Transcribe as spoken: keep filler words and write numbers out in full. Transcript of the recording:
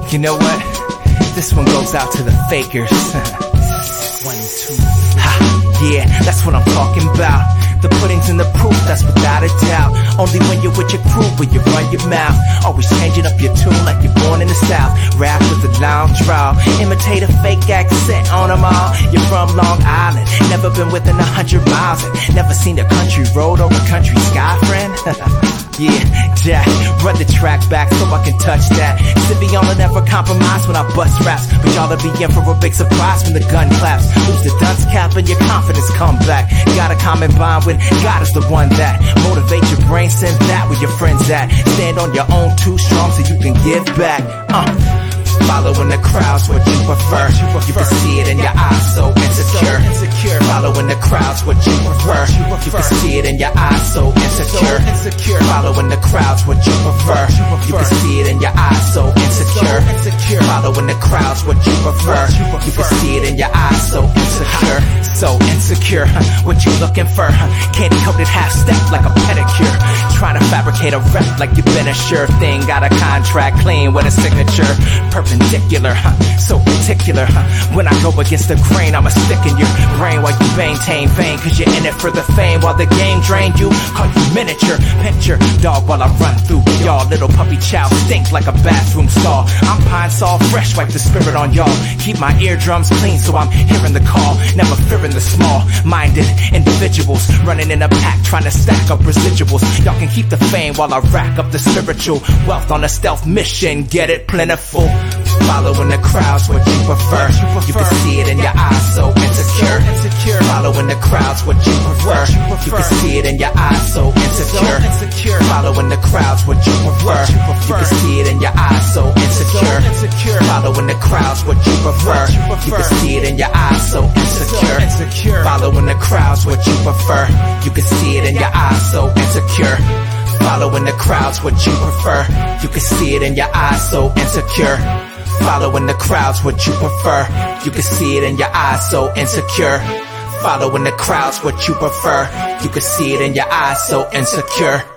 You know what? This one goes out to the fakers. One, two, ha, yeah, that's what I'm talking about. The pudding's in the proof, that's without a doubt. Only when you're with your crew will you run your mouth. Always changing up your tune like you're born in the South. Rap with a long draw, imitate a fake accent on them all. You're from Long Island, never been within a hundred miles, and never seen a country road or a country sky, friend. Yeah, Jack, run the track back so I can touch that. Sippy on never compromise when I bust raps, but y'all'll be in for a big surprise when the gun claps. Lose the dunce cap and your confidence come back. Got a common bond with God is the one that motivate your brain, send that where your friends at. Stand on your own too strong so you can give back. Uh Following the crowd's what you prefer. You can see it in your eyes, so insecure. Following the crowd's what you prefer. You can see it in your eyes, so insecure. Following the crowd's what you prefer. You can see it in your eyes, so insecure. Following the crowd's what you prefer. You can see it in your eyes, so insecure. So insecure, what you looking for? Candy coated half step like a pedicure. Trying to fabricate a rep like you've been a sure thing. Got a contract clean with a signature. Perpendicular, huh? So particular, huh? When I go against the grain, I'ma stick in your brain while you maintain vain. Cause you're in it for the fame while the game drain you. Call you miniature, picture dog while I run through y'all. Little puppy chow stink like a bathroom stall. I'm pine saw fresh, wipe the spirit on y'all. Keep my eardrums clean so I'm hearing the call. Never fearing the small-minded individuals running in a pack trying to stack up residuals. Y'all can keep the fame while I rack up the spiritual wealth on a stealth mission. Get it plentiful. Following the crowd's what you prefer. You can see it in your eyes, so insecure. Following the crowd's what you prefer. You can see it in your eyes, so insecure. Following the crowd's what you prefer. You can see it in your eyes, so insecure. Following the crowd's what you prefer. You can see it in your eyes, so insecure. Following the crowd's what you prefer. You can see it in your eyes, so insecure. Following the crowd's what you prefer. You can see it in your eyes, so insecure. Following the crowd's what you prefer. You can see it in your eyes, so insecure. Following the crowd's what you prefer. You can see it in your eyes, so insecure.